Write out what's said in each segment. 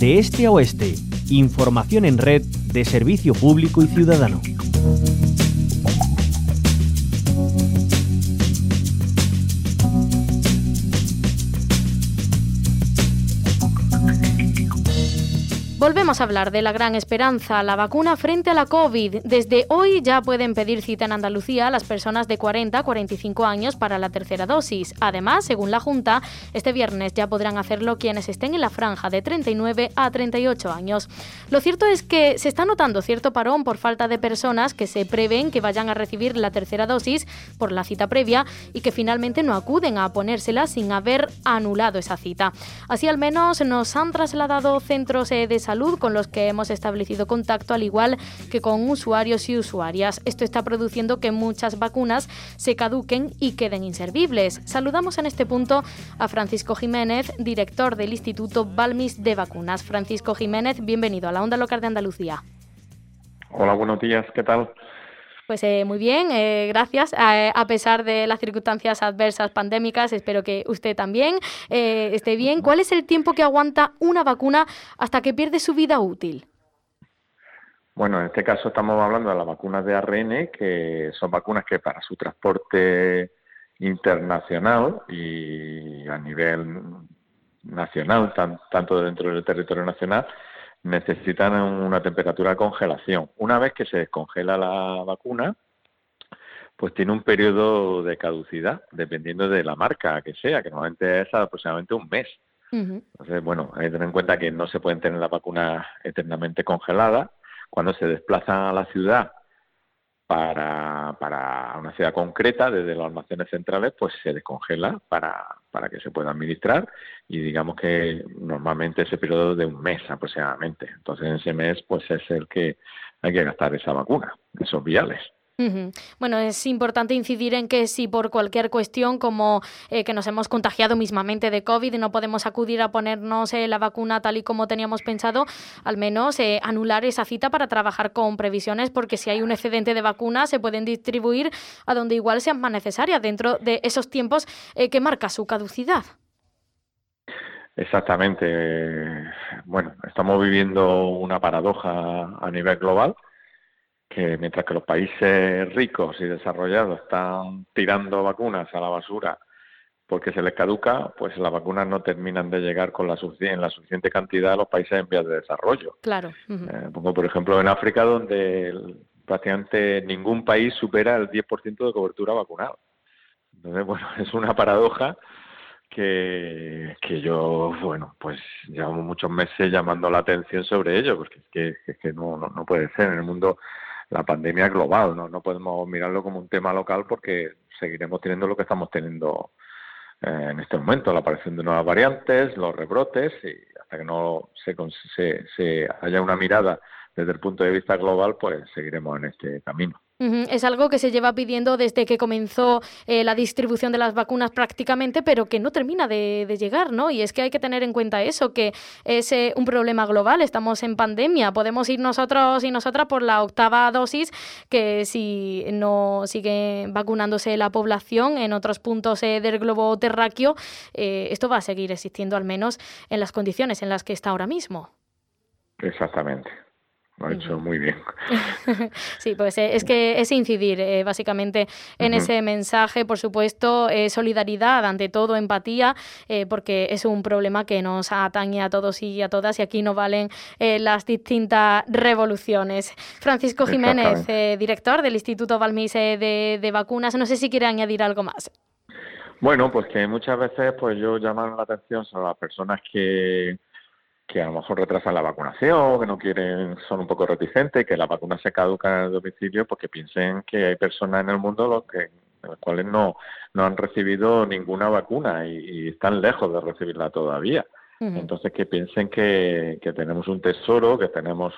de este a oeste. Información en red de servicio público y ciudadano. Volvemos a hablar de la gran esperanza, la vacuna frente a la COVID. Desde hoy ya pueden pedir cita en Andalucía a las personas de 40 a 45 años para la tercera dosis. Además, según la Junta, este viernes ya podrán hacerlo quienes estén en la franja de 39 a 38 años. Lo cierto es que se está notando cierto parón por falta de personas que se prevén que vayan a recibir la tercera dosis por la cita previa y que finalmente no acuden a ponérsela sin haber anulado esa cita. Así al menos nos han trasladado centros de salud con los que hemos establecido contacto, al igual que con usuarios y usuarias. Esto está produciendo que muchas vacunas se caduquen y queden inservibles. Saludamos en este punto a Francisco Jiménez, director del Instituto Balmis de Vacunas. Francisco Jiménez, bienvenido a la Onda Local de Andalucía. Hola, buenos días, ¿qué tal? Pues muy bien, gracias. A pesar de las circunstancias adversas pandémicas, espero que usted también esté bien. ¿Cuál es el tiempo que aguanta una vacuna hasta que pierde su vida útil? Bueno, en este caso estamos hablando de las vacunas de ARN, que son vacunas que para su transporte internacional y a nivel nacional, tanto dentro del territorio nacional, necesitan una temperatura de congelación. Una vez que se descongela la vacuna, pues tiene un periodo de caducidad, dependiendo de la marca que sea, que normalmente es aproximadamente un mes. Uh-huh. Entonces, bueno, hay que tener en cuenta que no se pueden tener las vacunas eternamente congeladas. Cuando se desplazan a la ciudad para una ciudad concreta, desde los almacenes centrales, pues se descongela para que se pueda administrar, y digamos que normalmente ese periodo de un mes aproximadamente. Entonces en ese mes pues es el que hay que gastar esa vacuna, esos viales. Uh-huh. Bueno, es importante incidir en que si por cualquier cuestión, como que nos hemos contagiado mismamente de COVID y no podemos acudir a ponernos la vacuna tal y como teníamos pensado, al menos anular esa cita para trabajar con previsiones, porque si hay un excedente de vacunas se pueden distribuir a donde igual sean más necesarias dentro de esos tiempos que marca su caducidad. Exactamente. Bueno, estamos viviendo una paradoja a nivel global, que mientras que los países ricos y desarrollados están tirando vacunas a la basura porque se les caduca, pues las vacunas no terminan de llegar en la suficiente cantidad a los países en vías de desarrollo. Claro. Uh-huh. Pongo por ejemplo en África, donde prácticamente ningún país supera el 10% de cobertura vacunal. Entonces, bueno, es una paradoja que yo, bueno, pues llevamos muchos meses llamando la atención sobre ello, porque es que no puede ser. En el mundo la pandemia es global, no podemos mirarlo como un tema local, porque seguiremos teniendo lo que estamos teniendo en este momento, la aparición de nuevas variantes, los rebrotes, y hasta que no se haya una mirada desde el punto de vista global, pues seguiremos en este camino. Uh-huh. Es algo que se lleva pidiendo desde que comenzó la distribución de las vacunas prácticamente, pero que no termina de llegar, ¿no? Y es que hay que tener en cuenta eso, que es un problema global, estamos en pandemia, podemos ir nosotros y nosotras por la 8ª dosis, que si no sigue vacunándose la población en otros puntos del globo terráqueo, esto va a seguir existiendo, al menos en las condiciones en las que está ahora mismo. Exactamente. Lo ha hecho muy bien. Sí, pues es que es incidir básicamente en ese mensaje, por supuesto, solidaridad, ante todo empatía, porque es un problema que nos atañe a todos y a todas, y aquí no valen las distintas revoluciones. Francisco Jiménez, director del Instituto Balmis de Vacunas, no sé si quiere añadir algo más. Bueno, pues que muchas veces pues yo llamo la atención sobre las personas que a lo mejor retrasan la vacunación, que no quieren, son un poco reticentes, que la vacuna se caduca en el domicilio, porque piensen que hay personas en el mundo los cuales no han recibido ninguna vacuna y están lejos de recibirla todavía. Uh-huh. Entonces que piensen que tenemos un tesoro, que tenemos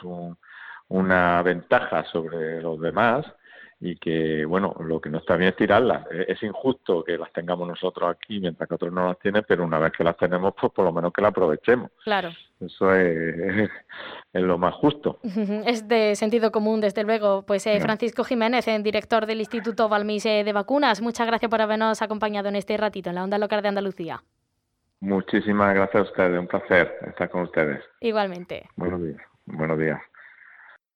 una ventaja sobre los demás, y que, bueno, lo que no está bien es tirarlas. Es injusto que las tengamos nosotros aquí mientras que otros no las tienen, pero una vez que las tenemos, pues por lo menos que las aprovechemos. Claro. Eso es lo más justo. Es de sentido común, desde luego. Pues Francisco Jiménez, director del Instituto Balmis de Vacunas, muchas gracias por habernos acompañado en este ratito en la Onda Local de Andalucía. Muchísimas gracias a ustedes, un placer estar con ustedes. Igualmente. Buenos días. Buenos días.